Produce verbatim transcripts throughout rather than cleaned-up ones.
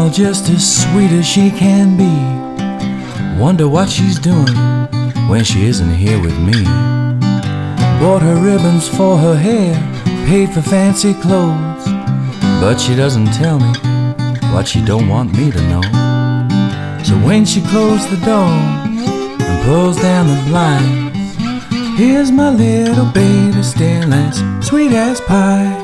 girl just as sweet as she can be. Wonder what she's doing when she isn't here with me. Bought her ribbons for her hair, paid for fancy clothes, but she doesn't tell me what she don't want me to know. So when she closed the door and pulls down the blinds, here's my little baby still as sweet as pie.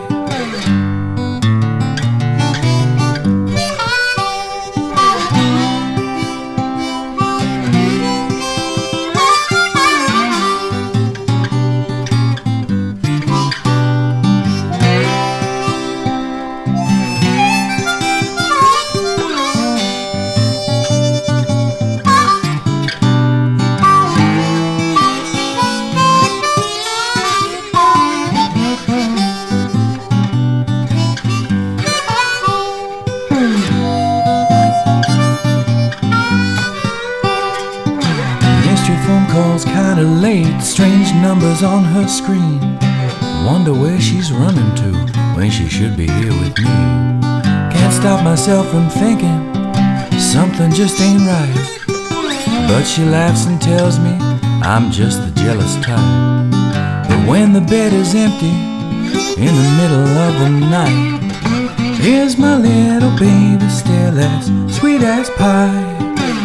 Phone calls kinda late, strange numbers on her screen. Wonder where she's running to when she should be here with me. Can't stop myself from thinking something just ain't right, but she laughs and tells me I'm just the jealous type. But when the bed is empty in the middle of the night, here's my little baby still as sweet as pie.